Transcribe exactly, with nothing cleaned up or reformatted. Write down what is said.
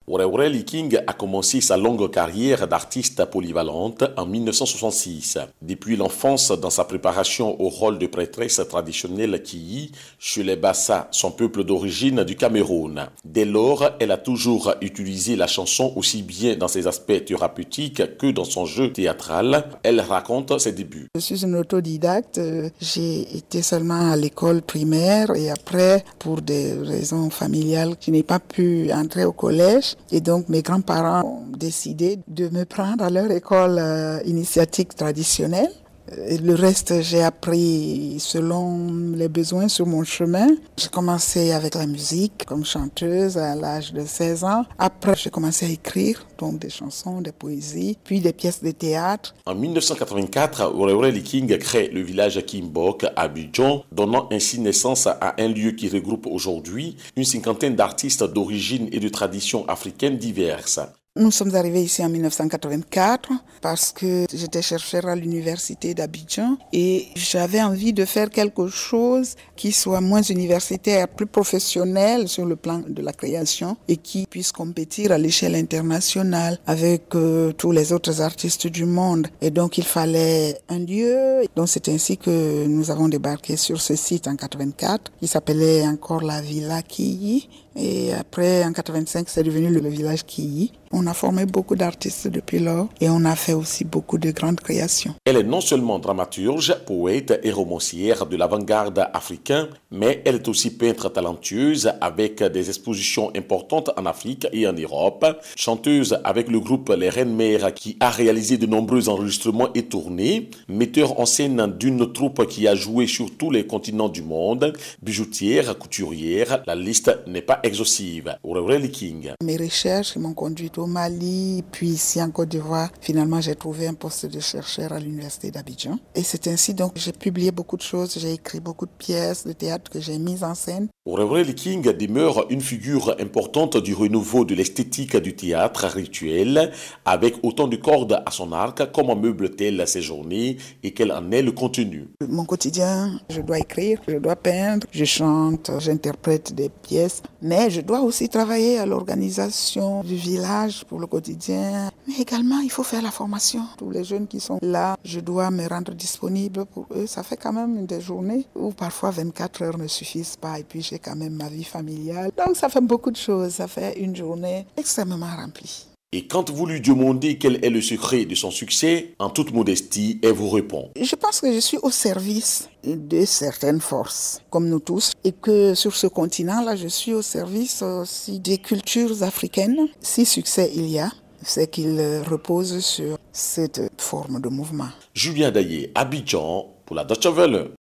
Aurélie King a commencé sa longue carrière d'artiste polyvalente en mille neuf cent soixante-six. Depuis l'enfance, dans sa préparation au rôle de prêtresse traditionnelle Kiyi chez les Bassa, son peuple d'origine du Cameroun. Dès lors, elle a toujours utilisé la chanson aussi bien dans ses aspects thérapeutiques que dans son jeu théâtral. Elle raconte ses débuts. Je suis une autodidacte. J'ai été seulement à l'école primaire et après, pour des raisons familiales, je n'ai pas pu entrer au collège. Et donc, mes grands-parents ont décidé de me prendre à leur école euh, initiatique traditionnelle. Et le reste, j'ai appris selon les besoins sur mon chemin. J'ai commencé avec la musique comme chanteuse à l'âge de seize ans. Après, j'ai commencé à écrire donc des chansons, des poésies, puis des pièces de théâtre. En mille neuf cent quatre-vingt-quatre, Aurélie King crée le village Kimbok à Abidjan, donnant ainsi naissance à un lieu qui regroupe aujourd'hui une cinquantaine d'artistes d'origine et de traditions africaines diverses. Nous sommes arrivés ici en mille neuf cent quatre-vingt-quatre parce que j'étais chercheur à l'université d'Abidjan et j'avais envie de faire quelque chose qui soit moins universitaire, plus professionnel sur le plan de la création et qui puisse compétir à l'échelle internationale avec euh, tous les autres artistes du monde. Et donc il fallait un lieu. Donc c'est ainsi que nous avons débarqué sur ce site en quatre-vingt-quatre qui s'appelait encore la Villa Kiyi. Et après, en quatre-vingt-cinq, c'est devenu le village Kiyi. On a formé beaucoup d'artistes depuis lors et on a fait aussi beaucoup de grandes créations. Elle est non seulement dramaturge, poète et romancière de l'avant-garde africain, mais elle est aussi peintre talentueuse avec des expositions importantes en Afrique et en Europe. Chanteuse avec le groupe Les Reines Mères qui a réalisé de nombreux enregistrements et tournées. Metteur en scène d'une troupe qui a joué sur tous les continents du monde. Bijoutière, couturière, la liste n'est pas exhaustive. Aurélie King. Mes recherches m'ont conduit au Mali, puis ici en Côte d'Ivoire. Finalement, j'ai trouvé un poste de chercheur à l'université d'Abidjan. Et c'est ainsi donc que j'ai publié beaucoup de choses, j'ai écrit beaucoup de pièces de théâtre que j'ai mises en scène. Aurélie King demeure une figure importante du renouveau de l'esthétique du théâtre rituel, avec autant de cordes à son arc. Comment meuble-t-elle ses journées et quel en est le contenu? Mon quotidien, je dois écrire, je dois peindre, je chante, j'interprète des pièces, mais je dois aussi travailler à l'organisation du village pour le quotidien. Mais également, il faut faire la formation. Tous les jeunes qui sont là, je dois me rendre disponible pour eux. Ça fait quand même des journées où parfois vingt-quatre heures ne suffisent pas et puis j'ai quand même ma vie familiale. Donc ça fait beaucoup de choses. Ça fait une journée extrêmement remplie. Et quand vous lui demandez quel est le secret de son succès, en toute modestie, elle vous répond. Je pense que je suis au service de certaines forces, comme nous tous, et que sur ce continent-là, je suis au service aussi des cultures africaines. Si succès il y a, c'est qu'il repose sur cette forme de mouvement. Julien Daillé, Abidjan, pour la Deutsche Welle.